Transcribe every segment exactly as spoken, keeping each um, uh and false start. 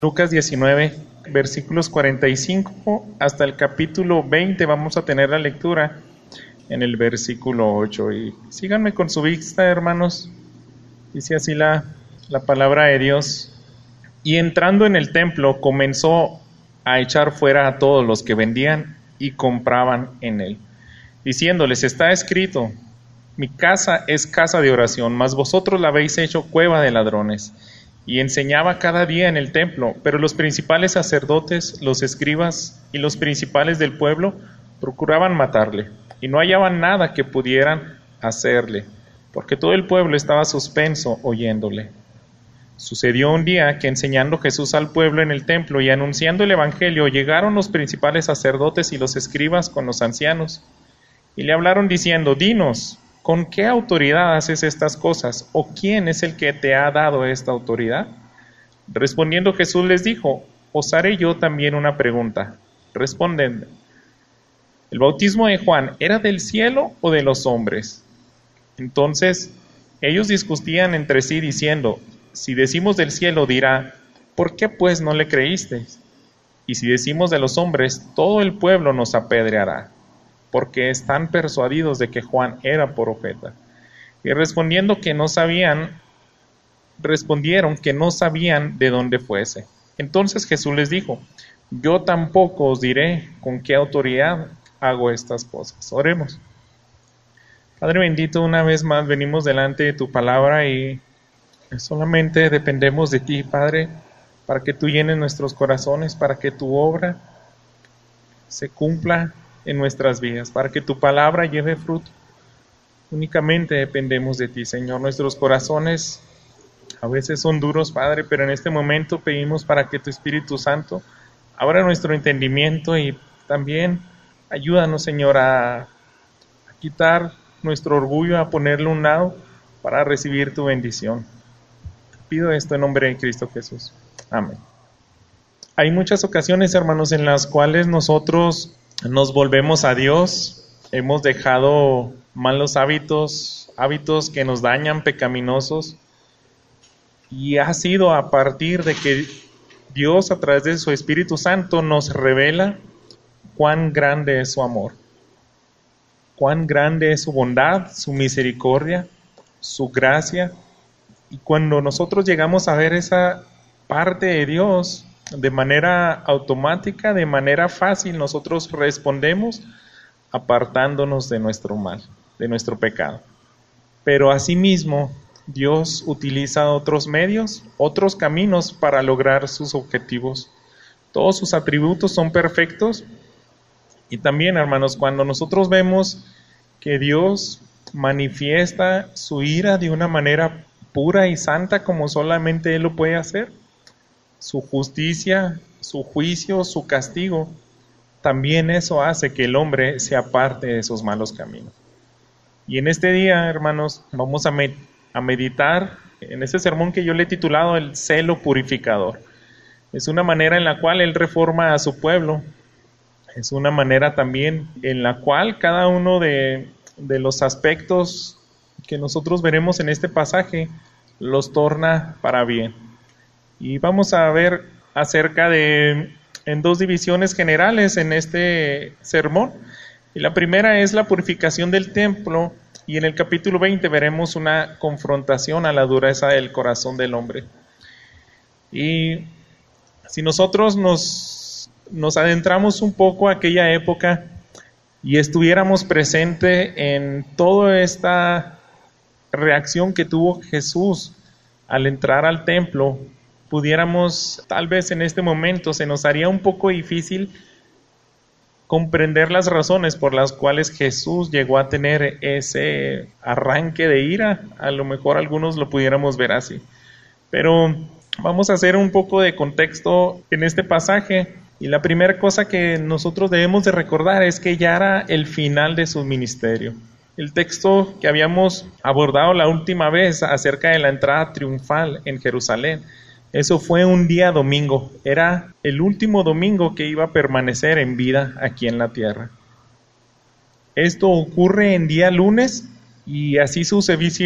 Lucas diecinueve, versículos cuarenta y cinco hasta el capítulo veinte. Vamos a tener la lectura en el versículo ocho. Y síganme con su vista, hermanos. Dice así la, la palabra de Dios. Y entrando en el templo, comenzó a echar fuera a todos los que vendían y compraban en él, diciéndoles: está escrito, mi casa es casa de oración, mas vosotros la habéis hecho cueva de ladrones. Y enseñaba cada día en el templo, pero los principales sacerdotes, los escribas y los principales del pueblo procuraban matarle, y no hallaban nada que pudieran hacerle, porque todo el pueblo estaba suspenso oyéndole. Sucedió un día que, enseñando Jesús al pueblo en el templo y anunciando el evangelio, llegaron los principales sacerdotes y los escribas con los ancianos, y le hablaron diciendo: dinos, ¿con qué autoridad haces estas cosas? ¿O quién es el que te ha dado esta autoridad? Respondiendo Jesús les dijo: os haré yo también una pregunta. Responden: ¿el bautismo de Juan era del cielo o de los hombres? Entonces ellos discutían entre sí diciendo: si decimos del cielo, dirá: ¿por qué pues no le creísteis? Y si decimos de los hombres, todo el pueblo nos apedreará, porque están persuadidos de que Juan era profeta. Y respondiendo que no sabían, respondieron que no sabían de dónde fuese. Entonces Jesús les dijo: yo tampoco os diré con qué autoridad hago estas cosas. Oremos. Padre bendito, una vez más venimos delante de tu palabra y solamente dependemos de ti, Padre, para que tú llenes nuestros corazones, para que tu obra se cumpla en nuestras vidas, para que tu palabra lleve fruto. Únicamente dependemos de ti, Señor. Nuestros corazones a veces son duros, Padre, pero en este momento pedimos para que tu Espíritu Santo abra nuestro entendimiento y también ayúdanos, Señor, a, a quitar nuestro orgullo, a ponerlo a un lado para recibir tu bendición. Pido esto en nombre de Cristo Jesús. Amén. Hay muchas ocasiones, hermanos, en las cuales nosotros nos volvemos a Dios, hemos dejado malos hábitos, hábitos que nos dañan, pecaminosos, y ha sido a partir de que Dios, a través de su Espíritu Santo, nos revela cuán grande es su amor, cuán grande es su bondad, su misericordia, su gracia. Y cuando nosotros llegamos a ver esa parte de Dios, de manera automática, de manera fácil, nosotros respondemos apartándonos de nuestro mal, de nuestro pecado. Pero asimismo, Dios utiliza otros medios, otros caminos para lograr sus objetivos. Todos sus atributos son perfectos. Y también, hermanos, cuando nosotros vemos que Dios manifiesta su ira de una manera pura y santa como solamente Él lo puede hacer, su justicia, su juicio, su castigo, también eso hace que el hombre se aparte de esos malos caminos. Y en este día, hermanos, vamos a, med- a meditar en ese sermón que yo le he titulado El celo purificador. Es una manera en la cual Él reforma a su pueblo, es una manera también en la cual cada uno de, de los aspectos que nosotros veremos en este pasaje los torna para bien. Y vamos a ver acerca de, en dos divisiones generales en este sermón. Y la primera es la purificación del templo, y en el capítulo veinte veremos una confrontación a la dureza del corazón del hombre. Y si nosotros nos, nos adentramos un poco a aquella época y estuviéramos presentes en toda esta reacción que tuvo Jesús al entrar al templo, pudiéramos, tal vez en este momento, se nos haría un poco difícil comprender las razones por las cuales Jesús llegó a tener ese arranque de ira. A lo mejor algunos lo pudiéramos ver así. Pero vamos a hacer un poco de contexto en este pasaje. Y la primera cosa que nosotros debemos de recordar es que ya era el final de su ministerio. El texto que habíamos abordado la última vez acerca de la entrada triunfal en Jerusalén, eso fue un día domingo, era el último domingo que iba a permanecer en vida aquí en la tierra. Esto ocurre en día lunes y así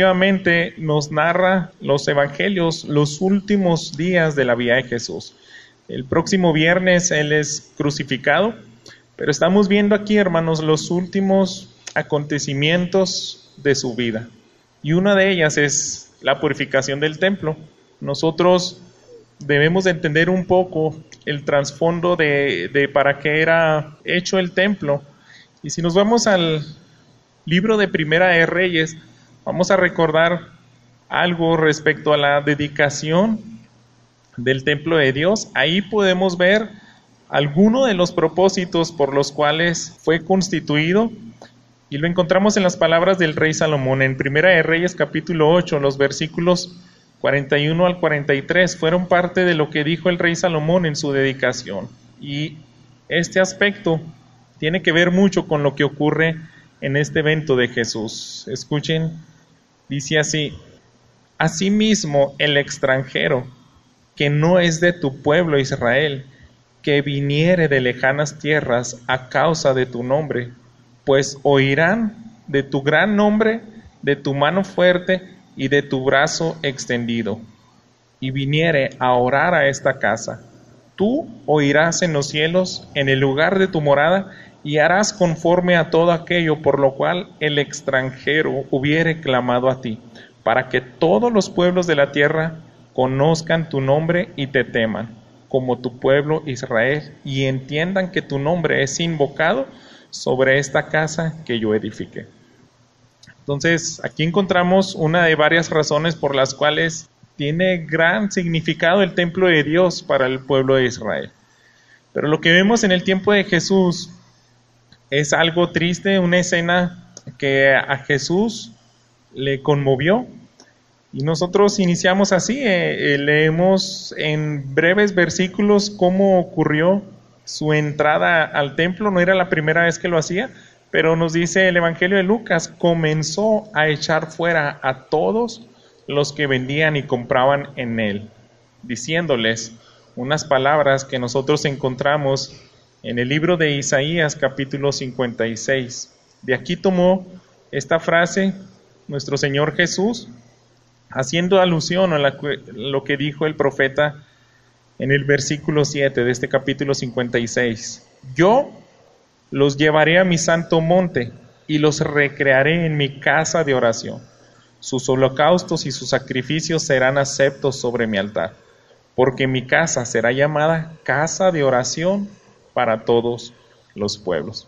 sucesivamente nos narra los evangelios los últimos días de la vida de Jesús. El próximo viernes Él es crucificado, pero estamos viendo aquí, hermanos, los últimos acontecimientos de su vida. Y una de ellas es la purificación del templo. Nosotros debemos entender un poco el trasfondo de, de para qué era hecho el templo. Y si nos vamos al libro de Primera de Reyes, vamos a recordar algo respecto a la dedicación del templo de Dios. Ahí podemos ver algunos de los propósitos por los cuales fue constituido, y lo encontramos en las palabras del rey Salomón en Primera de Reyes capítulo ocho, los versículos cuarenta y uno al cuarenta y tres, fueron parte de lo que dijo el rey Salomón en su dedicación. Y este aspecto tiene que ver mucho con lo que ocurre en este evento de Jesús. Escuchen, dice así: asimismo el extranjero que no es de tu pueblo Israel, que viniere de lejanas tierras a causa de tu nombre, pues oirán de tu gran nombre, de tu mano fuerte y de tu brazo extendido, y viniere a orar a esta casa. Tú oirás en los cielos, en el lugar de tu morada, y harás conforme a todo aquello por lo cual el extranjero hubiere clamado a ti, para que todos los pueblos de la tierra conozcan tu nombre y te teman, como tu pueblo Israel, y entiendan que tu nombre es invocado sobre esta casa que yo edifiqué. Entonces, aquí encontramos una de varias razones por las cuales tiene gran significado el templo de Dios para el pueblo de Israel. Pero lo que vemos en el tiempo de Jesús es algo triste, una escena que a Jesús le conmovió. Y nosotros iniciamos así, eh, eh, leemos en breves versículos cómo ocurrió su entrada al templo. No era la primera vez que lo hacía, pero nos dice el Evangelio de Lucas: comenzó a echar fuera a todos los que vendían y compraban en él, diciéndoles unas palabras que nosotros encontramos en el libro de Isaías capítulo cincuenta y seis. De aquí tomó esta frase nuestro Señor Jesús, haciendo alusión a la, lo que dijo el profeta en el versículo siete de este capítulo cincuenta y seis. Yo los llevaré a mi santo monte y los recrearé en mi casa de oración. Sus holocaustos y sus sacrificios serán aceptos sobre mi altar, porque mi casa será llamada casa de oración para todos los pueblos.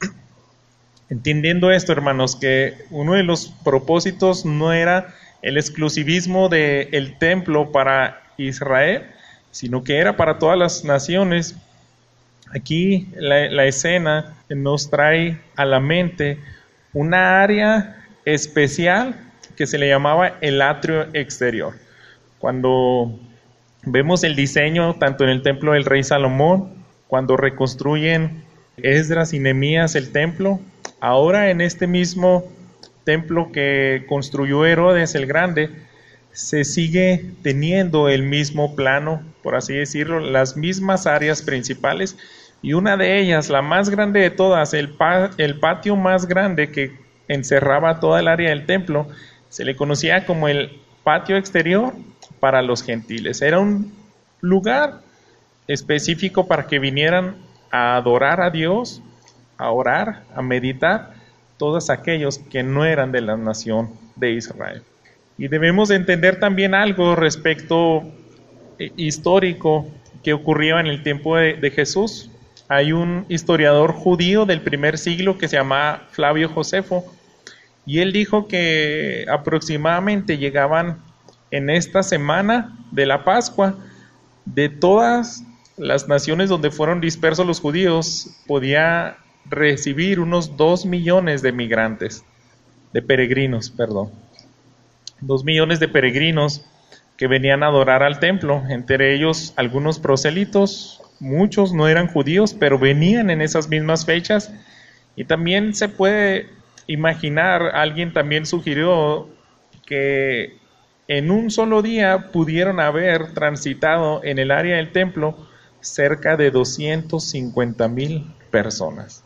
Entendiendo esto, hermanos, que uno de los propósitos no era el exclusivismo del templo para Israel, sino que era para todas las naciones. Aquí la, la escena nos trae a la mente una área especial que se le llamaba el atrio exterior. Cuando vemos el diseño tanto en el templo del rey Salomón, cuando reconstruyen Esdras y Nehemías el templo, ahora en este mismo templo que construyó Herodes el Grande, se sigue teniendo el mismo plano, por así decirlo, las mismas áreas principales, y una de ellas, la más grande de todas, el, pa- el patio más grande que encerraba toda el área del templo, se le conocía como el patio exterior para los gentiles. Era un lugar específico para que vinieran a adorar a Dios, a orar, a meditar, todos aquellos que no eran de la nación de Israel. Y debemos de entender también algo respecto eh, histórico que ocurrió en el tiempo de, de Jesús. Hay un historiador judío del primer siglo que se llama Flavio Josefo, y él dijo que aproximadamente llegaban en esta semana de la Pascua, de todas las naciones donde fueron dispersos los judíos, podía recibir unos dos millones de migrantes, de peregrinos, perdón. Dos millones de peregrinos que venían a adorar al templo, entre ellos algunos prosélitos, muchos no eran judíos, pero venían en esas mismas fechas. Y también se puede imaginar, alguien también sugirió que en un solo día pudieron haber transitado en el área del templo cerca de doscientas cincuenta mil personas.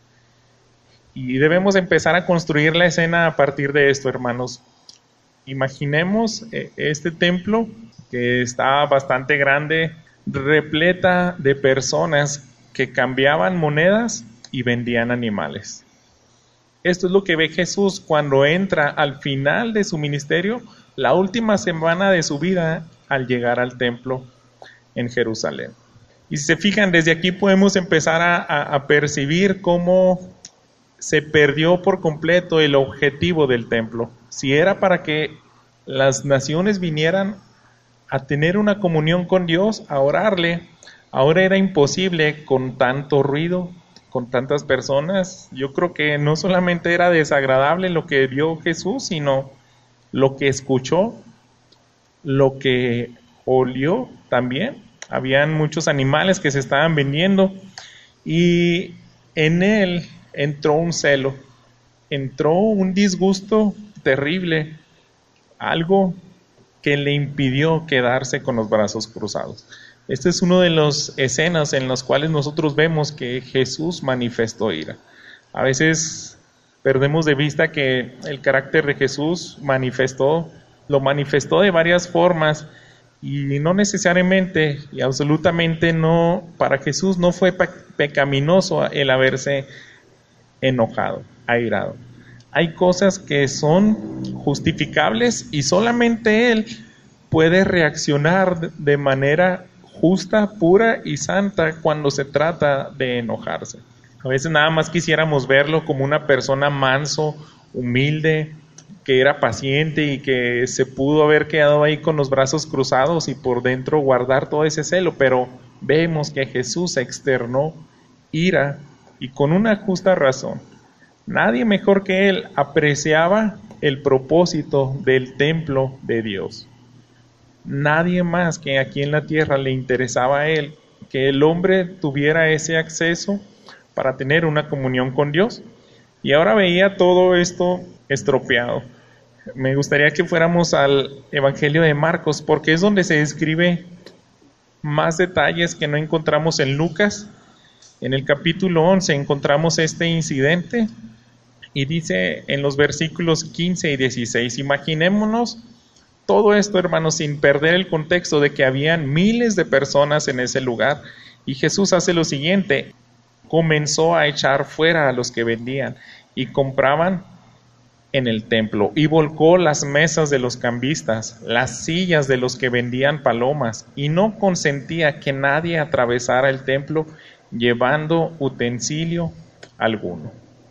Y debemos empezar a construir la escena a partir de esto, hermanos. Imaginemos eh, este templo que está bastante grande, repleta de personas que cambiaban monedas y vendían animales. Esto es lo que ve Jesús cuando entra al final de su ministerio, la última semana de su vida, al llegar al templo en Jerusalén. Y si se fijan, desde aquí podemos empezar a, a, a percibir cómo se perdió por completo el objetivo del templo. Si era para que las naciones vinieran a tener una comunión con Dios, a orarle, ahora era imposible con tanto ruido, con tantas personas. Yo creo que no solamente era desagradable lo que vio Jesús, sino lo que escuchó, lo que olió también. Habían muchos animales que se estaban vendiendo y en él entró un celo, entró un disgusto terrible, algo que le impidió quedarse con los brazos cruzados. Este es uno de las escenas en las cuales nosotros vemos que Jesús manifestó ira. A veces perdemos de vista que el carácter de Jesús manifestó, lo manifestó de varias formas y no necesariamente y absolutamente no, para Jesús no fue pecaminoso el haberse enojado, airado. Hay cosas que son justificables y solamente Él puede reaccionar de manera justa, pura y santa cuando se trata de enojarse. A veces nada más quisiéramos verlo como una persona manso, humilde, que era paciente y que se pudo haber quedado ahí con los brazos cruzados y por dentro guardar todo ese celo, pero vemos que Jesús externó ira y con una justa razón. Nadie mejor que Él apreciaba el propósito del templo de Dios. Nadie más que aquí en la tierra le interesaba a Él que el hombre tuviera ese acceso para tener una comunión con Dios. Y ahora veía todo esto estropeado. Me gustaría que fuéramos al Evangelio de Marcos, porque es donde se describe más detalles que no encontramos en Lucas. En el capítulo once encontramos este incidente y dice en los versículos quince y dieciséis, imaginémonos todo esto, hermanos, sin perder el contexto de que habían miles de personas en ese lugar. Y Jesús hace lo siguiente, comenzó a echar fuera a los que vendían y compraban en el templo, y volcó las mesas de los cambistas, las sillas de los que vendían palomas, y no consentía que nadie atravesara el templo llevando utensilio alguno.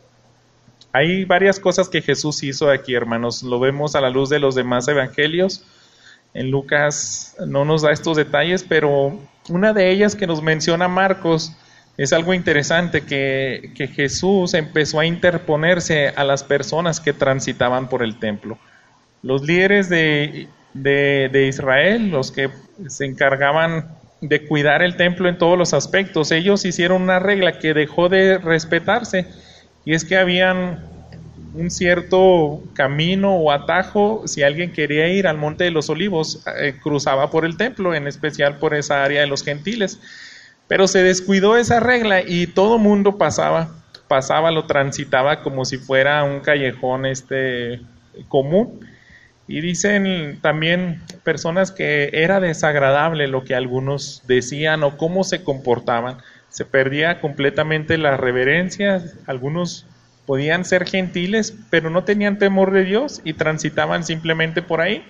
Hay varias cosas que Jesús hizo aquí, hermanos. Lo vemos a la luz de los demás evangelios. En Lucas no nos da estos detalles, pero una de ellas que nos menciona Marcos es algo interesante, que, que Jesús empezó a interponerse a las personas que transitaban por el templo. Los líderes de, de, de Israel, los que se encargaban de cuidar el templo en todos los aspectos, ellos hicieron una regla que dejó de respetarse. Y es que habían un cierto camino o atajo, si alguien quería ir al Monte de los Olivos, eh, cruzaba por el templo, en especial por esa área de los gentiles. Pero se descuidó esa regla y todo mundo pasaba, pasaba, lo transitaba como si fuera un callejón este, común. Y dicen también personas que era desagradable lo que algunos decían o cómo se comportaban. Se perdía completamente la reverencia. Algunos podían ser gentiles, pero no tenían temor de Dios y transitaban simplemente por ahí.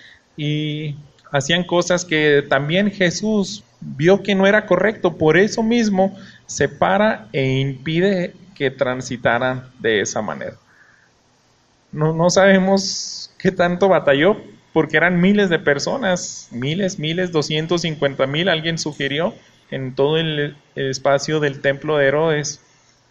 Y hacían cosas que también Jesús vio que no era correcto. Por eso mismo se para e impide que transitaran de esa manera. No, no sabemos qué tanto batalló, porque eran miles de personas, miles, miles, doscientos cincuenta mil, alguien sugirió, en todo el, el espacio del templo de Herodes.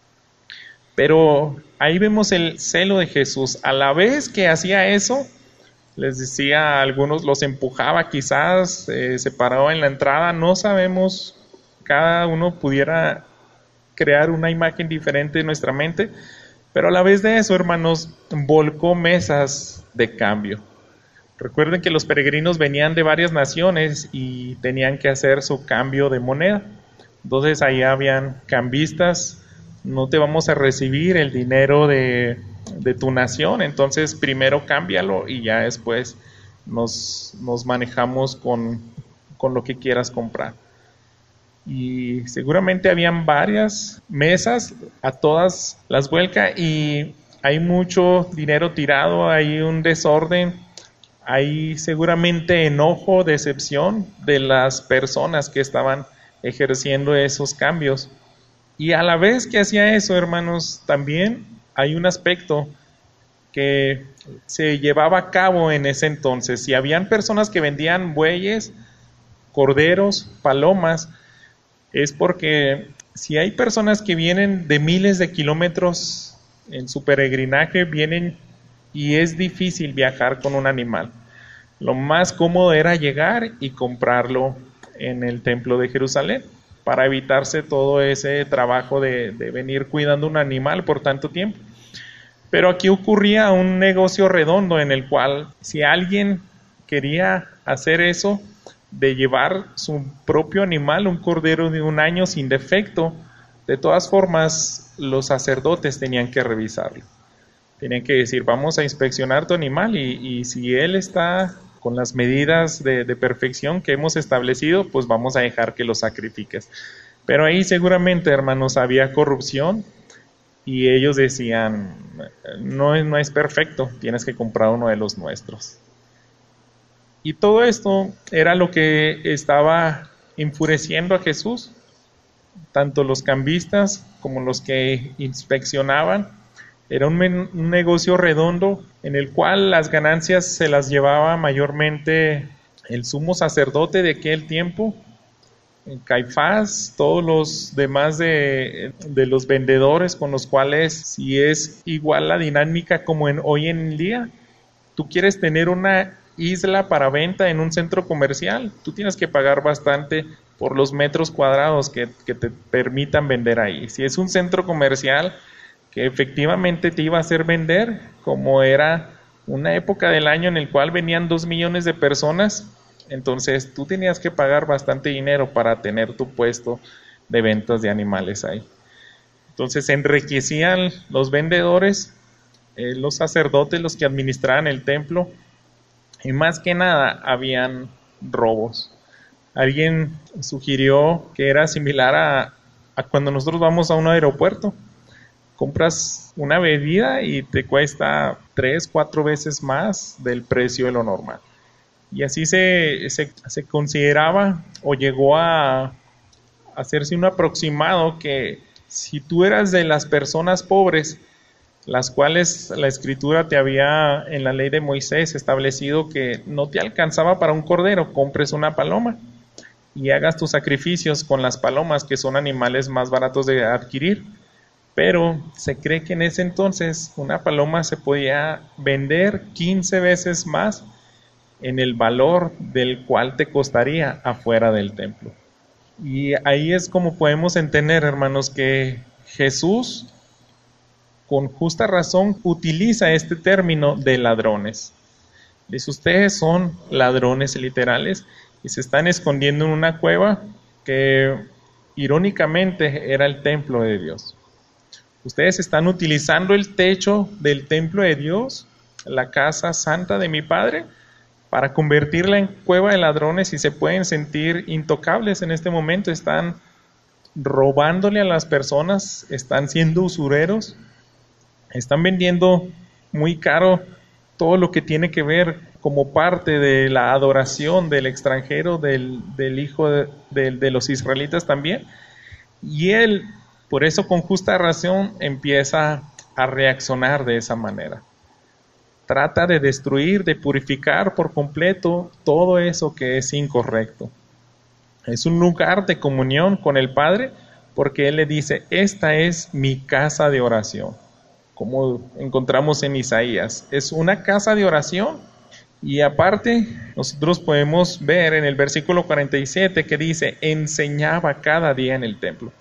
Pero ahí vemos el celo de Jesús. A la vez que hacía eso, les decía a algunos, los empujaba quizás, eh, se paraba en la entrada, no sabemos, cada uno pudiera crear una imagen diferente en nuestra mente, pero a la vez de eso, hermanos, volcó mesas de cambio. Recuerden que los peregrinos venían de varias naciones y tenían que hacer su cambio de moneda. Entonces ahí habían cambistas, no te vamos a recibir el dinero de, de tu nación, entonces primero cámbialo y ya después nos, nos manejamos con, con lo que quieras comprar. y seguramente habían varias mesas, a todas las vuelcas, y hay mucho dinero tirado, hay un desorden, hay seguramente enojo, decepción de las personas que estaban ejerciendo esos cambios. Y a la vez que hacía eso, hermanos, también hay un aspecto que se llevaba a cabo en ese entonces. Si habían personas que vendían bueyes, corderos, palomas, es porque si hay personas que vienen de miles de kilómetros en su peregrinaje, vienen y es difícil viajar con un animal. Lo más cómodo era llegar y comprarlo en el templo de Jerusalén, para evitarse todo ese trabajo de, de venir cuidando un animal por tanto tiempo. Pero aquí ocurría un negocio redondo en el cual si alguien quería hacer eso, de llevar su propio animal, un cordero de un año sin defecto, de todas formas los sacerdotes tenían que revisarlo. Tenían que decir, vamos a inspeccionar tu animal y, y si él está con las medidas de, de perfección que hemos establecido, pues vamos a dejar que lo sacrifiques. Pero ahí seguramente, hermanos, había corrupción y ellos decían, no es, no es perfecto, tienes que comprar uno de los nuestros. Y todo esto era lo que estaba enfureciendo a Jesús, tanto los cambistas como los que inspeccionaban. Era un, men- un negocio redondo en el cual las ganancias se las llevaba mayormente el sumo sacerdote de aquel tiempo, Caifás, todos los demás de, de los vendedores con los cuales, si es igual la dinámica como en hoy en día, tú quieres tener una isla para venta en un centro comercial, tú tienes que pagar bastante por los metros cuadrados que, que te permitan vender ahí. Si es un centro comercial que efectivamente te iba a hacer vender, como era una época del año en el cual venían dos millones de personas, entonces tú tenías que pagar bastante dinero para tener tu puesto de ventas de animales ahí. Entonces se enriquecían los vendedores, eh, los sacerdotes, los que administraban el templo, y más que nada habían robos. Alguien sugirió que era similar a, a cuando nosotros vamos a un aeropuerto. Compras una bebida y te cuesta tres, cuatro veces más del precio de lo normal. Y así se, se, se consideraba o llegó a hacerse un aproximado que si tú eras de las personas pobres, las cuales la escritura te había en la ley de Moisés establecido que no te alcanzaba para un cordero, compres una paloma y hagas tus sacrificios con las palomas, que son animales más baratos de adquirir. Pero se cree que en ese entonces una paloma se podía vender quince veces más en el valor del cual te costaría afuera del templo. Y ahí es como podemos entender, hermanos, que Jesús con justa razón utiliza este término de ladrones. Dice, ustedes son ladrones literales y se están escondiendo en una cueva que irónicamente era el templo de Dios. Ustedes están utilizando el techo del templo de Dios, la casa santa de mi Padre, para convertirla en cueva de ladrones y se pueden sentir intocables en este momento. Están robándole a las personas, están siendo usureros, están vendiendo muy caro todo lo que tiene que ver como parte de la adoración del extranjero, del, del hijo de, de, de los israelitas también. Y él, por eso con justa razón, empieza a reaccionar de esa manera. Trata de destruir, de purificar por completo todo eso que es incorrecto. Es un lugar de comunión con el Padre porque Él le dice, esta es mi casa de oración, como encontramos en Isaías. Es una casa de oración y aparte nosotros podemos ver en el versículo cuarenta y siete que dice, enseñaba cada día en el templo.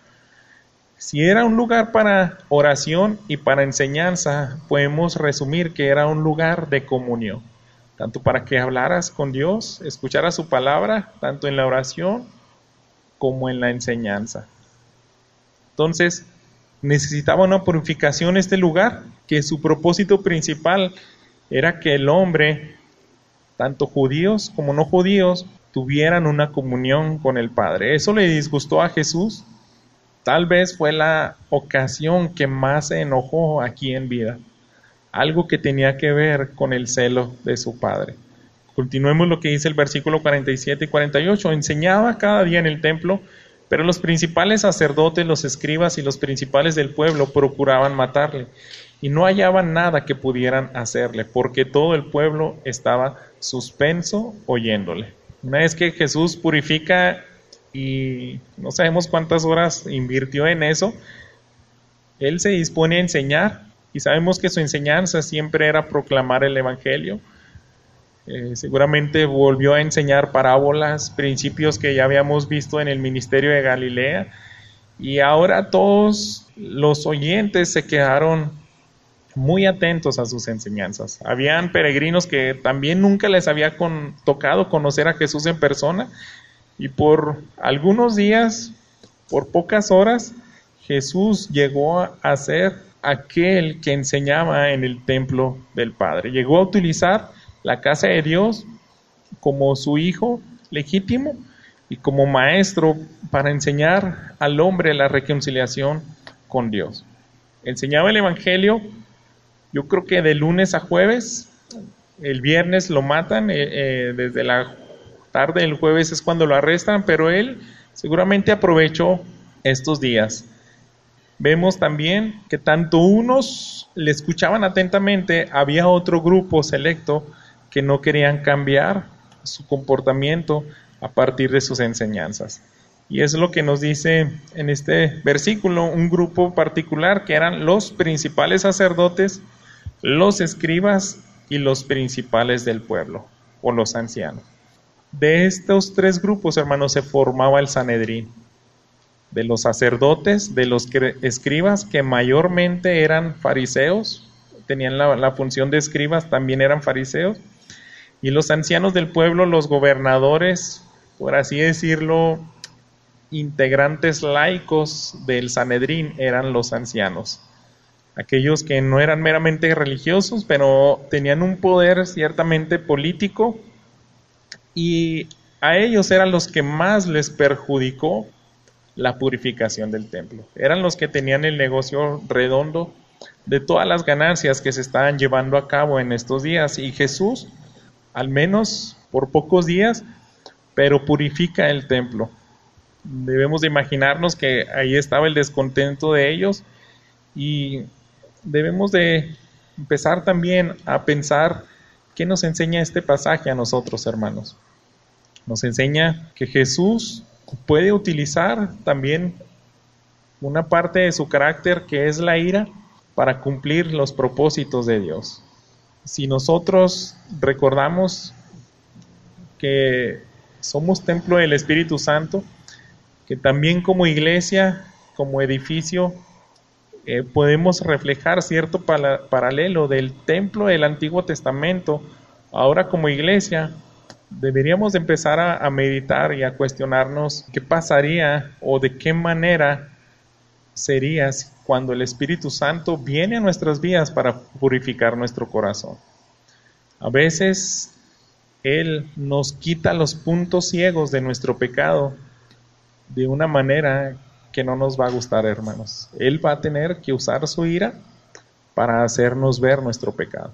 Si era un lugar para oración y para enseñanza, podemos resumir que era un lugar de comunión, tanto para que hablaras con Dios, escucharas su palabra, tanto en la oración como en la enseñanza. Entonces, necesitaba una purificación este lugar, que su propósito principal era que el hombre, tanto judíos como no judíos, tuvieran una comunión con el Padre. Eso le disgustó a Jesús. Tal vez fue la ocasión que más se enojó aquí en vida. Algo que tenía que ver con el celo de su Padre. Continuemos lo que dice el versículo cuarenta y siete y cuarenta y ocho. Enseñaba cada día en el templo, pero los principales sacerdotes, los escribas y los principales del pueblo procuraban matarle. Y no hallaban nada que pudieran hacerle, porque todo el pueblo estaba suspenso oyéndole. Una vez que Jesús purifica, y no sabemos cuántas horas invirtió en eso, Él se dispone a enseñar, y sabemos que su enseñanza siempre era proclamar el Evangelio. Eh, seguramente volvió a enseñar parábolas, principios que ya habíamos visto en el ministerio de Galilea, y ahora todos los oyentes se quedaron muy atentos a sus enseñanzas. Habían peregrinos que también nunca les había con, tocado conocer a Jesús en persona, y por algunos días, por pocas horas, Jesús llegó a ser aquel que enseñaba en el templo del Padre. Llegó a utilizar la casa de Dios como su hijo legítimo y como maestro para enseñar al hombre la reconciliación con Dios. Enseñaba el Evangelio, yo creo que de lunes a jueves. El viernes lo matan, eh, eh, desde la tarde del jueves es cuando lo arrestan, pero él seguramente aprovechó estos días. Vemos también que tanto unos le escuchaban atentamente, había otro grupo selecto que no querían cambiar su comportamiento a partir de sus enseñanzas. Y es lo que nos dice en este versículo, un grupo particular que eran los principales sacerdotes, los escribas y los principales del pueblo, o los ancianos. De estos tres grupos, hermanos, se formaba el Sanedrín. De los sacerdotes, de los escribas, que mayormente eran fariseos, tenían la, la función de escribas, también eran fariseos, y los ancianos del pueblo, los gobernadores, por así decirlo, integrantes laicos del Sanedrín, eran los ancianos. Aquellos que no eran meramente religiosos, pero tenían un poder ciertamente político, y a ellos eran los que más les perjudicó la purificación del templo. Eran los que tenían el negocio redondo de todas las ganancias que se estaban llevando a cabo en estos días. Y Jesús, al menos por pocos días, pero purifica el templo. Debemos de imaginarnos que ahí estaba el descontento de ellos, y debemos de empezar también a pensar qué nos enseña este pasaje a nosotros, hermanos. Nos enseña que Jesús puede utilizar también una parte de su carácter, que es la ira, para cumplir los propósitos de Dios. Si nosotros recordamos que somos templo del Espíritu Santo, que también como iglesia, como edificio, eh, podemos reflejar cierto pala- paralelo del templo del Antiguo Testamento, ahora como iglesia, deberíamos de empezar a, a meditar y a cuestionarnos qué pasaría o de qué manera sería cuando el Espíritu Santo viene a nuestras vidas para purificar nuestro corazón. A veces Él nos quita los puntos ciegos de nuestro pecado de una manera que no nos va a gustar, hermanos. Él va a tener que usar su ira para hacernos ver nuestro pecado.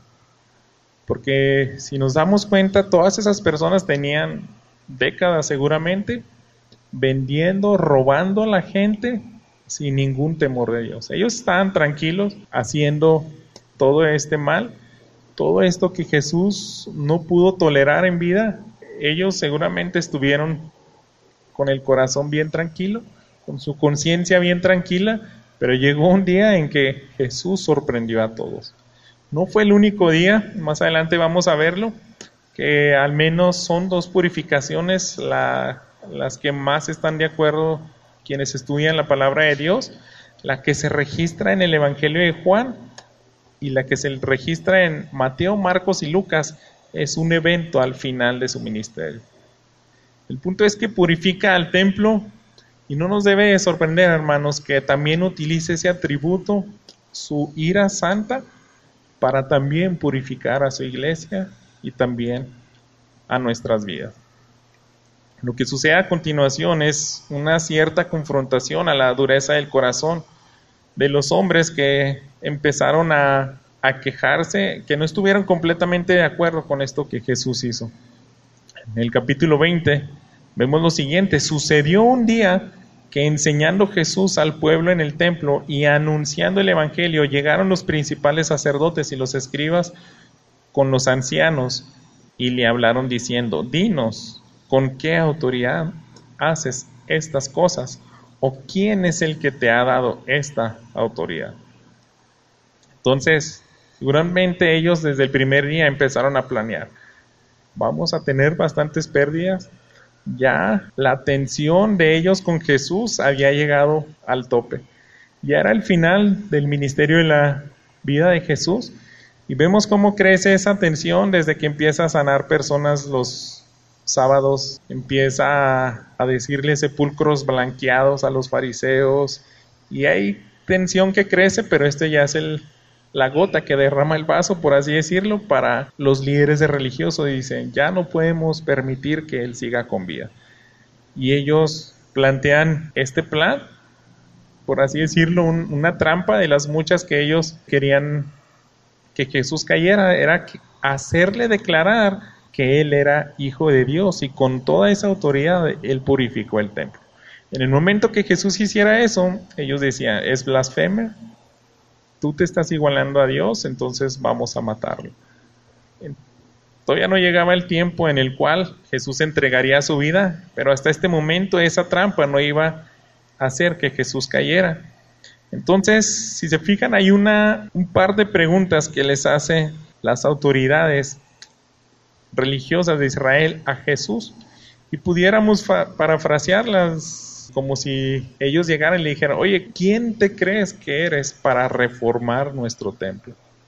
Porque si nos damos cuenta, todas esas personas tenían décadas seguramente vendiendo, robando a la gente sin ningún temor de Dios. Ellos estaban tranquilos haciendo todo este mal, todo esto que Jesús no pudo tolerar en vida. Ellos seguramente estuvieron con el corazón bien tranquilo, con su conciencia bien tranquila, pero llegó un día en que Jesús sorprendió a todos. No fue el único día, más adelante vamos a verlo, que al menos son dos purificaciones la, las que más están de acuerdo quienes estudian la palabra de Dios, la que se registra en el Evangelio de Juan y la que se registra en Mateo, Marcos y Lucas, es un evento al final de su ministerio. El punto es que purifica al templo, y no nos debe sorprender, hermanos, que también utilice ese atributo, su ira santa, para también purificar a su iglesia y también a nuestras vidas. Lo que sucede a continuación es una cierta confrontación a la dureza del corazón de los hombres que empezaron a, a quejarse, que no estuvieron completamente de acuerdo con esto que Jesús hizo. En el capítulo veinte vemos lo siguiente: sucedió un día que enseñando Jesús al pueblo en el templo y anunciando el evangelio, llegaron los principales sacerdotes y los escribas con los ancianos y le hablaron diciendo: dinos, ¿con qué autoridad haces estas cosas? ¿O quién es el que te ha dado esta autoridad? Entonces, seguramente ellos desde el primer día empezaron a planear: vamos a tener bastantes pérdidas. Ya la tensión de ellos con Jesús había llegado al tope. Ya era el final del ministerio y la vida de Jesús. Y vemos cómo crece esa tensión desde que empieza a sanar personas los sábados, empieza a, a decirle sepulcros blanqueados a los fariseos. Y hay tensión que crece, pero este ya es el... la gota que derrama el vaso, por así decirlo, para los líderes de religiosos. Dicen: ya no podemos permitir que él siga con vida. Y ellos plantean este plan, por así decirlo, un, una trampa de las muchas que ellos querían que Jesús cayera, era hacerle declarar que él era hijo de Dios, y con toda esa autoridad él purificó el templo. En el momento que Jesús hiciera eso, ellos decían: es blasfemia, tú te estás igualando a Dios, entonces vamos a matarlo. Todavía no llegaba el tiempo en el cual Jesús entregaría su vida, pero hasta este momento esa trampa no iba a hacer que Jesús cayera. Entonces, si se fijan, hay una, un par de preguntas que les hace las autoridades religiosas de Israel a Jesús, y pudiéramos fa- parafrasearlas como si ellos llegaran y le dijeran: oye, ¿quién te crees que eres para reformar nuestro templo?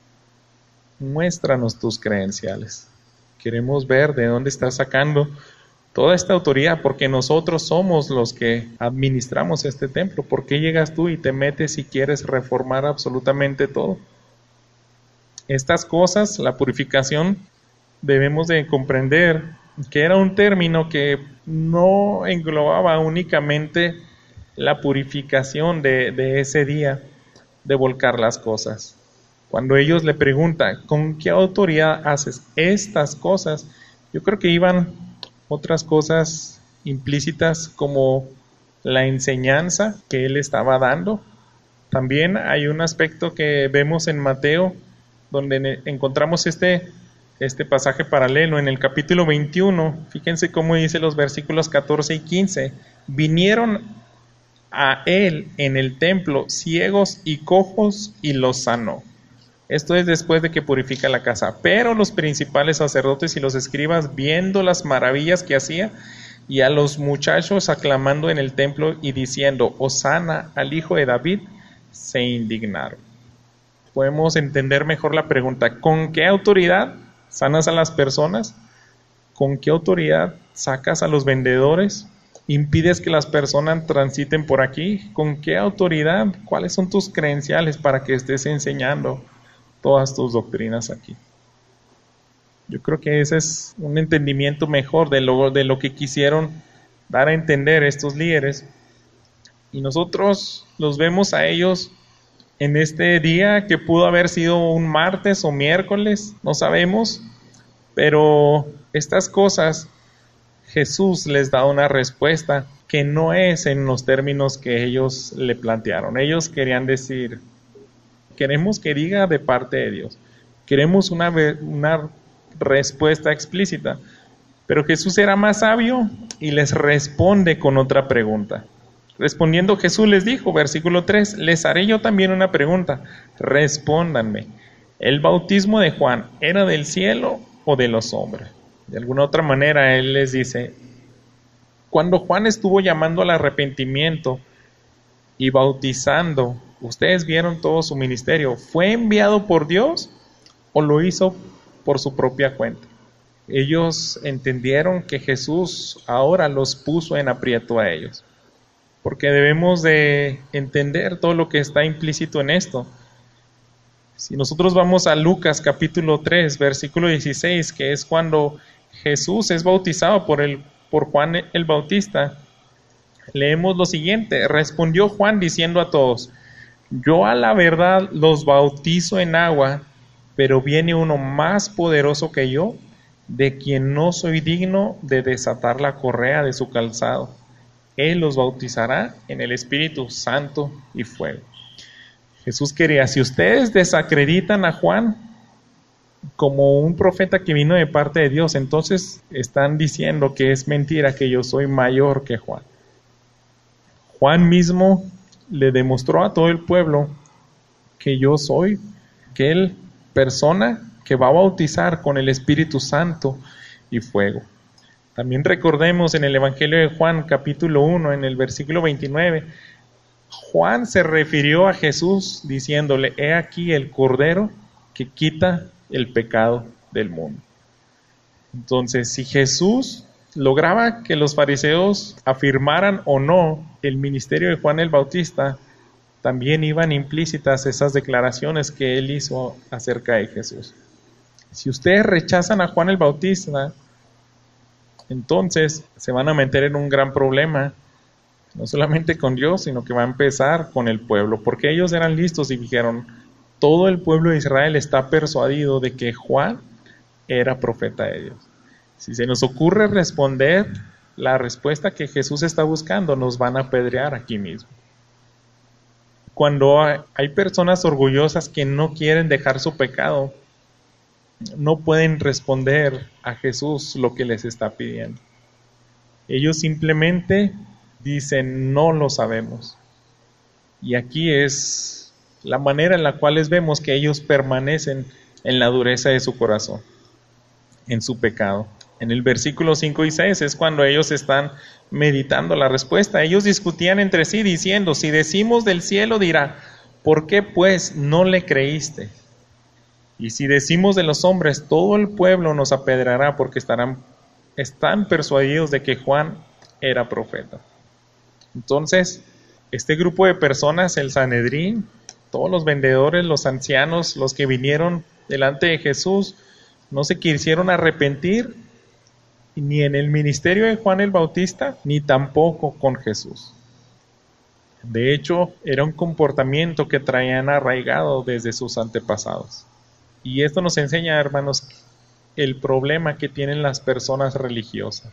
Muéstranos tus credenciales. Queremos ver de dónde estás sacando toda esta autoridad, porque nosotros somos los que administramos este templo. ¿Por qué llegas tú y te metes y quieres reformar absolutamente todo? Estas cosas, la purificación, debemos de comprender que era un término que no englobaba únicamente la purificación de, de ese día, de volcar las cosas. Cuando ellos le preguntan: ¿con qué autoridad haces estas cosas?, yo creo que iban otras cosas implícitas, como la enseñanza que él estaba dando. También hay un aspecto que vemos en Mateo, donde encontramos este, este pasaje paralelo en el capítulo veintiuno. Fíjense cómo dice los versículos catorce y quince. Vinieron a él en el templo ciegos y cojos y los sanó. Esto es después de que purifica la casa. Pero los principales sacerdotes y los escribas, viendo las maravillas que hacía, y a los muchachos aclamando en el templo y diciendo: Hosana al hijo de David, se indignaron. Podemos entender mejor la pregunta: ¿con qué autoridad sanas a las personas? ¿Con qué autoridad sacas a los vendedores? ¿Impides que las personas transiten por aquí? ¿Con qué autoridad? ¿Cuáles son tus credenciales para que estés enseñando todas tus doctrinas aquí? Yo creo que ese es un entendimiento mejor de lo, de lo que quisieron dar a entender estos líderes. Y nosotros los vemos a ellos en este día, que pudo haber sido un martes o miércoles, no sabemos, pero estas cosas Jesús les da una respuesta que no es en los términos que ellos le plantearon. Ellos querían decir: queremos que diga de parte de Dios, queremos una, una respuesta explícita. Pero Jesús era más sabio y les responde con otra pregunta. Respondiendo Jesús les dijo, versículo tres: les haré yo también una pregunta, respóndanme. ¿El bautismo de Juan era del cielo o de los hombres? De alguna otra manera él les dice: cuando Juan estuvo llamando al arrepentimiento y bautizando, ustedes vieron todo su ministerio, ¿fue enviado por Dios o lo hizo por su propia cuenta? Ellos entendieron que Jesús ahora los puso en aprieto a ellos, porque debemos de entender todo lo que está implícito en esto. Si nosotros vamos a Lucas capítulo tres, versículo dieciséis, que es cuando Jesús es bautizado por el por Juan el Bautista, leemos lo siguiente: respondió Juan diciendo a todos: yo a la verdad los bautizo en agua, pero viene uno más poderoso que yo, de quien no soy digno de desatar la correa de su calzado. Él los bautizará en el Espíritu Santo y fuego. Jesús quería: si ustedes desacreditan a Juan como un profeta que vino de parte de Dios, entonces están diciendo que es mentira, que yo soy mayor que Juan. Juan mismo le demostró a todo el pueblo que yo soy aquel persona que va a bautizar con el Espíritu Santo y fuego. También recordemos en el Evangelio de Juan, capítulo uno, en el versículo veintinueve, Juan se refirió a Jesús diciéndole: he aquí el Cordero que quita el pecado del mundo. Entonces, si Jesús lograba que los fariseos afirmaran o no el ministerio de Juan el Bautista, también iban implícitas esas declaraciones que él hizo acerca de Jesús. Si ustedes rechazan a Juan el Bautista, entonces se van a meter en un gran problema, no solamente con Dios, sino que va a empezar con el pueblo, porque ellos eran listos y dijeron: todo el pueblo de Israel está persuadido de que Juan era profeta de Dios. Si se nos ocurre responder la respuesta que Jesús está buscando, nos van a apedrear aquí mismo. Cuando hay personas orgullosas que no quieren dejar su pecado, no pueden responder a Jesús lo que les está pidiendo. Ellos simplemente dicen: no lo sabemos. Y aquí es la manera en la cual les vemos que ellos permanecen en la dureza de su corazón, en su pecado. En el versículo cinco y seis es cuando ellos están meditando la respuesta. Ellos discutían entre sí diciendo: si decimos del cielo, dirá: ¿por qué pues no le creíste? Y si decimos de los hombres, todo el pueblo nos apedreará, porque estarán, están persuadidos de que Juan era profeta. Entonces, este grupo de personas, el Sanedrín, todos los vendedores, los ancianos, los que vinieron delante de Jesús, no se quisieron arrepentir ni en el ministerio de Juan el Bautista, ni tampoco con Jesús. De hecho, era un comportamiento que traían arraigado desde sus antepasados. Y esto nos enseña, hermanos, el problema que tienen las personas religiosas.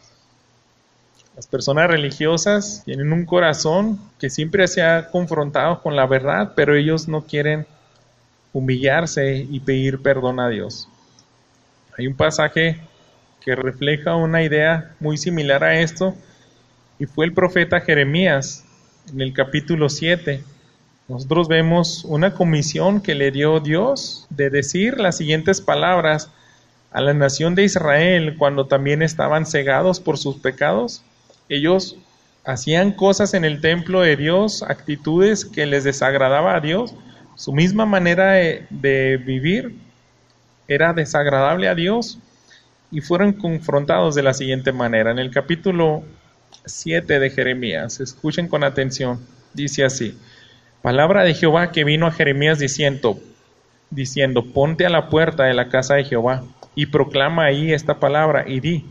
Las personas religiosas tienen un corazón que siempre se ha confrontado con la verdad, pero ellos no quieren humillarse y pedir perdón a Dios. Hay un pasaje que refleja una idea muy similar a esto, y fue el profeta Jeremías, en el capítulo siete. Nosotros vemos una comisión que le dio Dios de decir las siguientes palabras a la nación de Israel cuando también estaban cegados por sus pecados. Ellos hacían cosas en el templo de Dios, actitudes que les desagradaba a Dios. Su misma manera de, de vivir era desagradable a Dios, y fueron confrontados de la siguiente manera. En el capítulo siete de Jeremías, escuchen con atención, dice así: palabra de Jehová que vino a Jeremías diciendo, diciendo, ponte a la puerta de la casa de Jehová, y proclama ahí esta palabra, y di: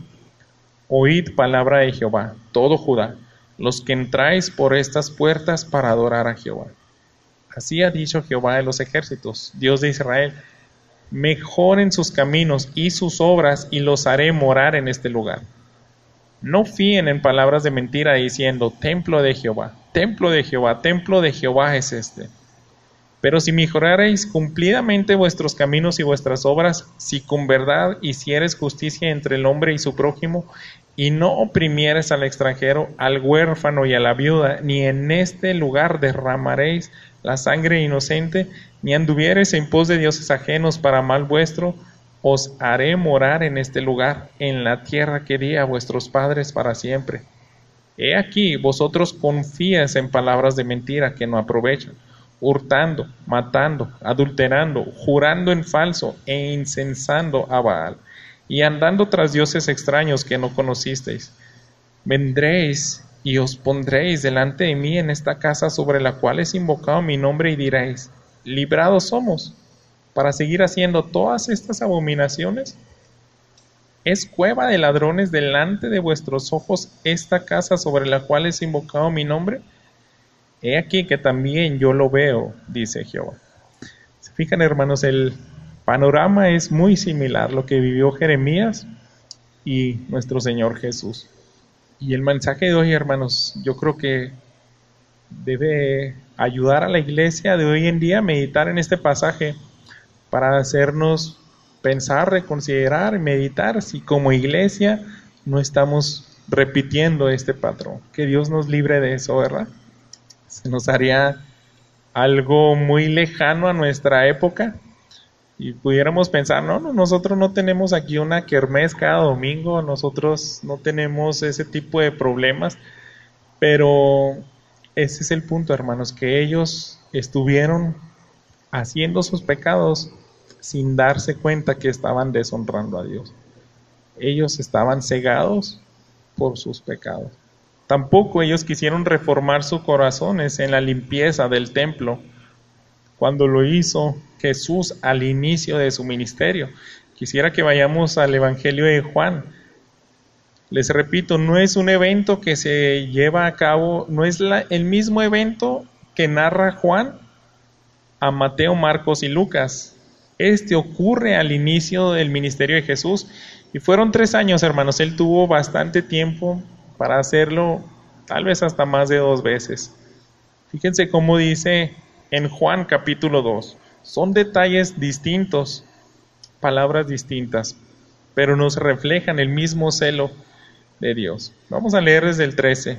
oíd palabra de Jehová, todo Judá, los que entráis por estas puertas para adorar a Jehová. Así ha dicho Jehová de los ejércitos, Dios de Israel: mejoren sus caminos y sus obras, y los haré morar en este lugar. No fíen en palabras de mentira diciendo: templo de Jehová, templo de Jehová, templo de Jehová es este. Pero si mejorareis cumplidamente vuestros caminos y vuestras obras, si con verdad hiciereis justicia entre el hombre y su prójimo, y no oprimiereis al extranjero, al huérfano y a la viuda, ni en este lugar derramaréis la sangre inocente, ni anduviereis en pos de dioses ajenos para mal vuestro, os haré morar en este lugar, en la tierra que di a vuestros padres para siempre. He aquí, vosotros confías en palabras de mentira que no aprovechan, hurtando, matando, adulterando, jurando en falso e incensando a Baal, y andando tras dioses extraños que no conocisteis. Vendréis y os pondréis delante de mí en esta casa sobre la cual es invocado mi nombre, y diréis: librados somos, para seguir haciendo todas estas abominaciones. ¿Es cueva de ladrones delante de vuestros ojos esta casa sobre la cual es invocado mi nombre? He aquí que también yo lo veo, dice Jehová. ¿Se fijan, hermanos? El panorama es muy similar, lo que vivió Jeremías y nuestro Señor Jesús. Y el mensaje de hoy, hermanos, yo creo que debe ayudar a la iglesia de hoy en día a meditar en este pasaje para hacernos pensar, reconsiderar y meditar si como iglesia no estamos repitiendo este patrón. Que Dios nos libre de eso, ¿verdad? Se nos haría algo muy lejano a nuestra época y pudiéramos pensar, no, no, nosotros no tenemos aquí una kermés cada domingo, nosotros no tenemos ese tipo de problemas, pero ese es el punto, hermanos, que ellos estuvieron haciendo sus pecados sin darse cuenta que estaban deshonrando a Dios. Ellos estaban cegados por sus pecados. Tampoco ellos quisieron reformar sus corazones en la limpieza del templo, cuando lo hizo Jesús al inicio de su ministerio. Quisiera que vayamos al Evangelio de Juan. Les repito, no es un evento que se lleva a cabo, no es la, el mismo evento que narra Juan a Mateo, Marcos y Lucas. Este ocurre al inicio del ministerio de Jesús y fueron tres años, hermanos. Él tuvo bastante tiempo para hacerlo, tal vez hasta más de dos veces. Fíjense cómo dice en Juan capítulo dos. Son detalles distintos, palabras distintas, pero nos reflejan el mismo celo de Dios. Vamos a leer desde el trece.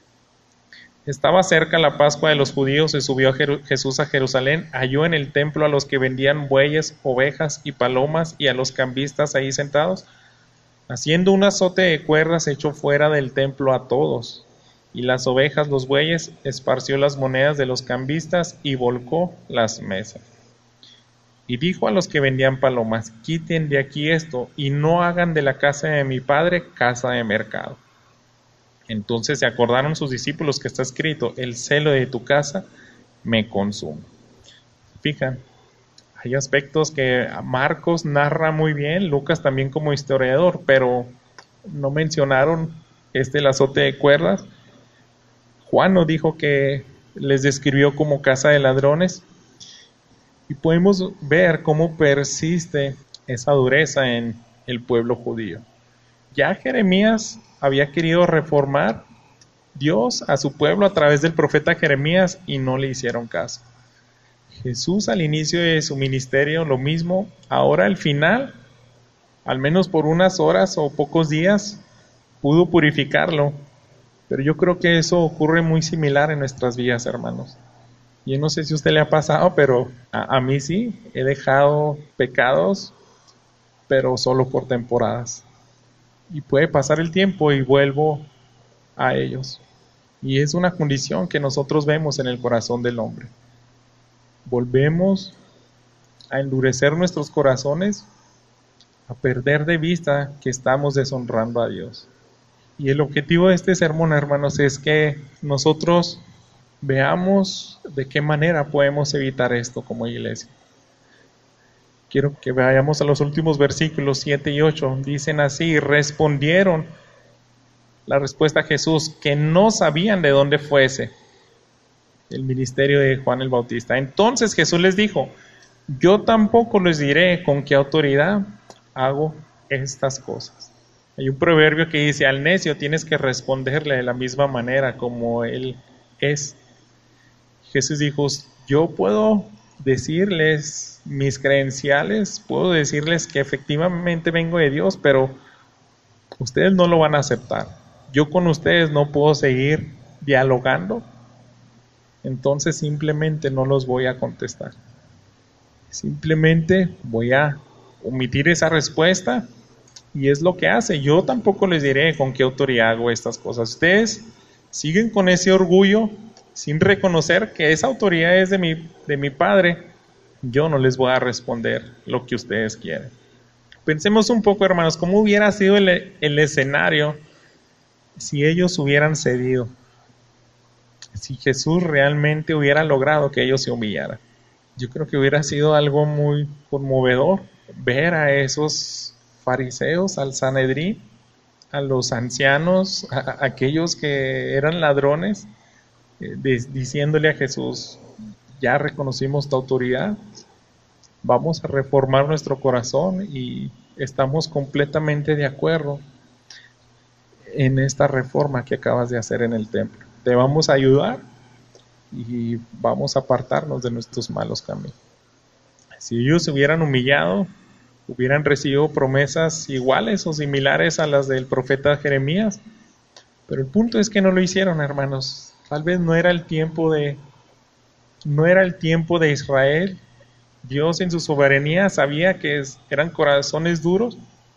Estaba cerca la Pascua de los judíos y subió Jesús a Jerusalén, halló en el templo a los que vendían bueyes, ovejas y palomas y a los cambistas ahí sentados. Haciendo un azote de cuerdas echó fuera del templo a todos, y las ovejas, los bueyes, esparció las monedas de los cambistas y volcó las mesas. Y dijo a los que vendían palomas, quiten de aquí esto y no hagan de la casa de mi padre casa de mercado. Entonces se acordaron sus discípulos que está escrito, el celo de tu casa me consume. Fijan, hay aspectos que Marcos narra muy bien, Lucas también como historiador, pero no mencionaron este el azote de cuerdas. Juan no dijo que les describió como casa de ladrones. Y podemos ver cómo persiste esa dureza en el pueblo judío. Ya Jeremías había querido reformar Dios a su pueblo a través del profeta Jeremías y no le hicieron caso. Jesús al inicio de su ministerio lo mismo, ahora al final, al menos por unas horas o pocos días, pudo purificarlo. Pero yo creo que eso ocurre muy similar en nuestras vidas, hermanos. Yo no sé si a usted le ha pasado, pero a, a mí sí, he dejado pecados, pero solo por temporadas. Y puede pasar el tiempo y vuelvo a ellos. Y es una condición que nosotros vemos en el corazón del hombre. Volvemos a endurecer nuestros corazones, a perder de vista que estamos deshonrando a Dios. Y el objetivo de este sermón, hermanos, es que nosotros veamos de qué manera podemos evitar esto como iglesia. Quiero que vayamos a los últimos versículos siete y ocho. Dicen así, respondieron la respuesta a Jesús, que no sabían de dónde fuese el ministerio de Juan el Bautista. Entonces Jesús les dijo, yo tampoco les diré con qué autoridad hago estas cosas. Hay un proverbio que dice, al necio tienes que responderle de la misma manera como él es. Jesús dijo, yo puedo decirles mis credenciales, puedo decirles que efectivamente vengo de Dios, pero ustedes no lo van a aceptar. Yo con ustedes no puedo seguir dialogando, entonces simplemente no los voy a contestar. Simplemente voy a omitir esa respuesta y es lo que hace. Yo tampoco les diré con qué autoridad hago estas cosas. Ustedes siguen con ese orgullo sin reconocer que esa autoridad es de mi, de mi Padre. Yo no les voy a responder lo que ustedes quieren. Pensemos un poco, hermanos, cómo hubiera sido el, el escenario si ellos hubieran cedido, si Jesús realmente hubiera logrado que ellos se humillaran. Yo creo que hubiera sido algo muy conmovedor ver a esos fariseos, al Sanedrín, a los ancianos, a, a aquellos que eran ladrones, eh, de, diciéndole a Jesús, ya reconocimos tu autoridad, vamos a reformar nuestro corazón y estamos completamente de acuerdo en esta reforma que acabas de hacer en el templo. Te vamos a ayudar y vamos a apartarnos de nuestros malos caminos. Si ellos se hubieran humillado, hubieran recibido promesas iguales o similares a las del profeta Jeremías, pero el punto es que no lo hicieron, hermanos. Tal vez no era el tiempo de no era el tiempo de Israel. Dios en su soberanía sabía que eran corazones duros,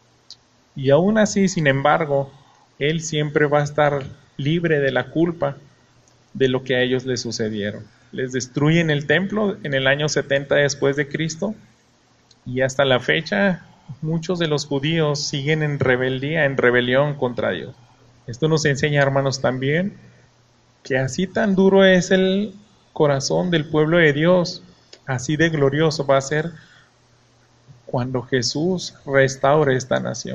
y aún así, sin embargo, Él siempre va a estar libre de la culpa de lo que a ellos les sucedieron. Les destruyen el templo en el año setenta después de Cristo, y hasta la fecha muchos de los judíos siguen en rebeldía, en rebelión contra Dios. Esto nos enseña, hermanos, también que así tan duro es el corazón del pueblo de Dios, así de glorioso va a ser cuando Jesús restaure esta nación.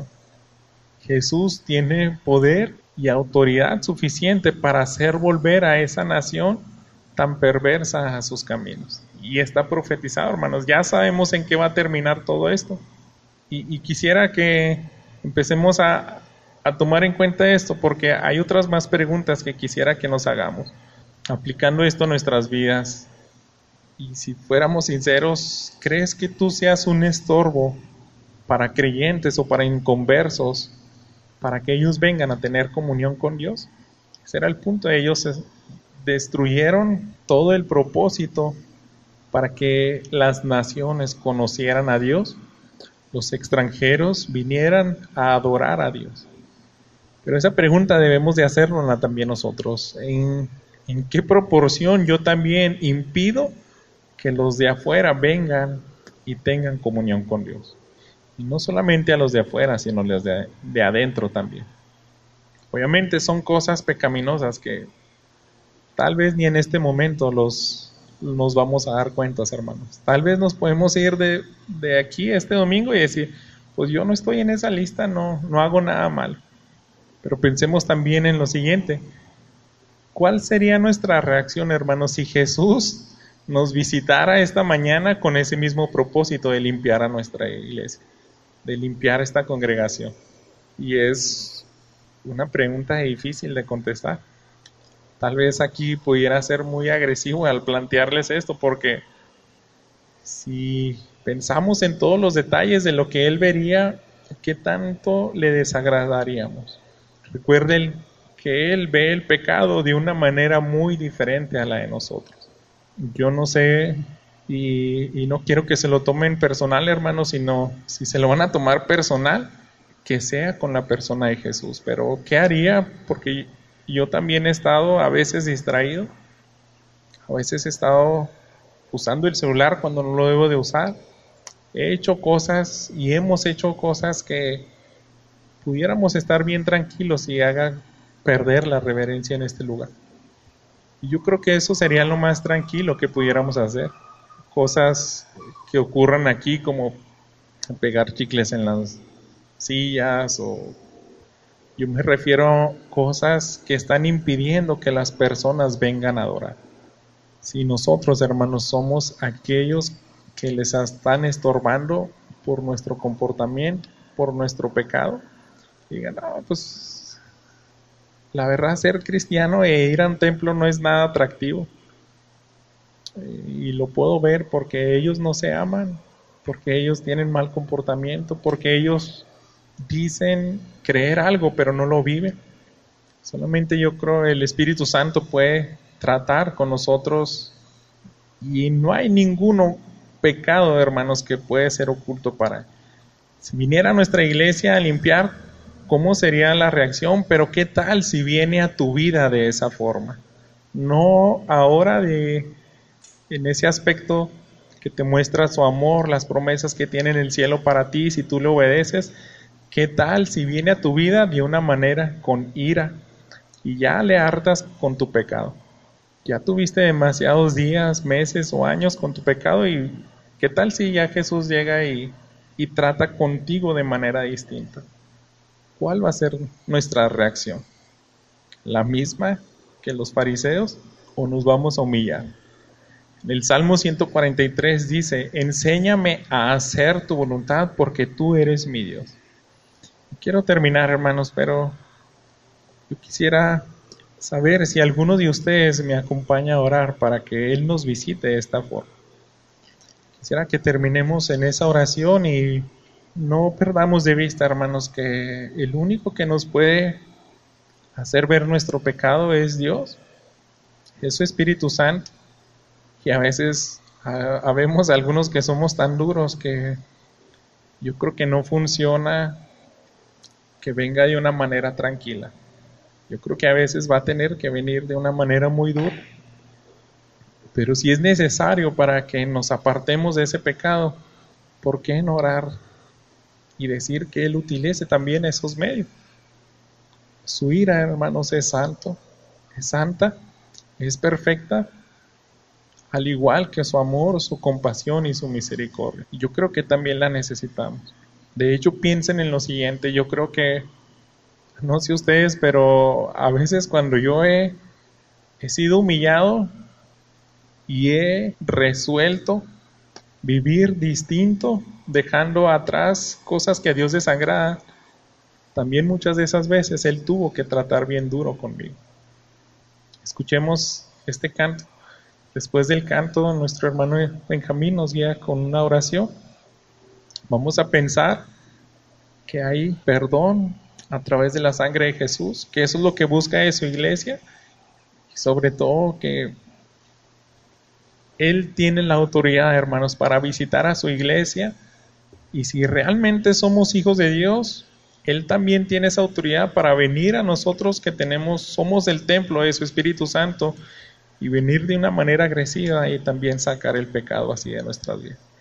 Jesús tiene poder y autoridad suficiente para hacer volver a esa nación tan perversa a sus caminos. Y está profetizado, hermanos. Ya sabemos en qué va a terminar todo esto. Y, y quisiera que empecemos a, a tomar en cuenta esto, porque hay otras más preguntas que quisiera que nos hagamos, aplicando esto a nuestras vidas. Y si fuéramos sinceros, ¿crees que tú seas un estorbo para creyentes o para inconversos, para que ellos vengan a tener comunión con Dios? Ese era el punto. Ellos destruyeron todo el propósito para que las naciones conocieran a Dios, los extranjeros vinieran a adorar a Dios. Pero esa pregunta debemos de hacernosla también nosotros. ¿En, en qué proporción yo también impido que los de afuera vengan y tengan comunión con Dios? Y no solamente a los de afuera, sino a los de, de adentro también. Obviamente son cosas pecaminosas que tal vez ni en este momento los, nos vamos a dar cuenta, hermanos. Tal vez nos podemos ir de, de aquí este domingo y decir, pues yo no estoy en esa lista, no, no hago nada mal. Pero pensemos también en lo siguiente. ¿Cuál sería nuestra reacción, hermanos, si Jesús nos visitara esta mañana con ese mismo propósito de limpiar a nuestra iglesia, de limpiar esta congregación? Y es una pregunta difícil de contestar. Tal vez aquí pudiera ser muy agresivo al plantearles esto, porque si pensamos en todos los detalles de lo que Él vería, ¿qué tanto le desagradaríamos? Recuerden que Él ve el pecado de una manera muy diferente a la de nosotros. Yo no sé, y, y no quiero que se lo tomen personal, hermanos, sino si se lo van a tomar personal, que sea con la persona de Jesús. Pero ¿qué haría? Porque yo también he estado a veces distraído, a veces he estado usando el celular cuando no lo debo de usar. He hecho cosas y hemos hecho cosas que pudiéramos estar bien tranquilos y hagan perder la reverencia en este lugar. Y yo creo que eso sería lo más tranquilo que pudiéramos hacer. Cosas que ocurran aquí, como pegar chicles en las sillas, o yo me refiero a cosas que están impidiendo que las personas vengan a adorar. Si nosotros, hermanos, somos aquellos que les están estorbando por nuestro comportamiento, por nuestro pecado, digan, no, pues la verdad, ser cristiano e ir a un templo no es nada atractivo. Y lo puedo ver porque ellos no se aman, porque ellos tienen mal comportamiento, porque ellos dicen creer algo pero no lo viven. Solamente yo creo el Espíritu Santo puede tratar con nosotros, y no hay ninguno pecado, hermanos, que puede ser oculto para él. Si viniera a nuestra iglesia a limpiar, ¿cómo sería la reacción? Pero ¿qué tal si viene a tu vida de esa forma? No ahora de en ese aspecto que te muestra su amor, las promesas que tiene en el cielo para ti si tú le obedeces. ¿Qué tal si viene a tu vida de una manera con ira y ya le hartas con tu pecado? Ya tuviste demasiados días, meses o años con tu pecado, y ¿qué tal si ya Jesús llega y y trata contigo de manera distinta, ¿cuál va a ser nuestra reacción? ¿La misma que los fariseos o nos vamos a humillar? En el Salmo ciento cuarenta y tres dice: enséñame a hacer tu voluntad porque tú eres mi Dios. Quiero terminar, hermanos, pero yo quisiera saber si alguno de ustedes me acompaña a orar para que Él nos visite de esta forma. Quisiera que terminemos en esa oración y no perdamos de vista, hermanos, que el único que nos puede hacer ver nuestro pecado es Dios, es su Espíritu Santo. Y a veces ah, habemos algunos que somos tan duros que yo creo que no funciona que venga de una manera tranquila. Yo creo que a veces va a tener que venir de una manera muy dura. Pero si es necesario para que nos apartemos de ese pecado, ¿por qué no orar y decir que Él utilice también esos medios? Su ira, hermanos, es santo, es santa, es perfecta, al igual que su amor, su compasión y su misericordia. Y yo creo que también la necesitamos. De hecho, piensen en lo siguiente, yo creo que, no sé ustedes, pero a veces cuando yo he, he sido humillado y he resuelto vivir distinto, dejando atrás cosas que a Dios desagrada, también muchas de esas veces Él tuvo que tratar bien duro conmigo. Escuchemos este canto. Después del canto, nuestro hermano Benjamín nos guía con una oración. Vamos a pensar que hay perdón a través de la sangre de Jesús, que eso es lo que busca de su iglesia, y sobre todo que Él tiene la autoridad, hermanos, para visitar a su iglesia, y si realmente somos hijos de Dios, Él también tiene esa autoridad para venir a nosotros que tenemos, somos el templo de su Espíritu Santo, y venir de una manera agresiva y también sacar el pecado así de nuestras vidas.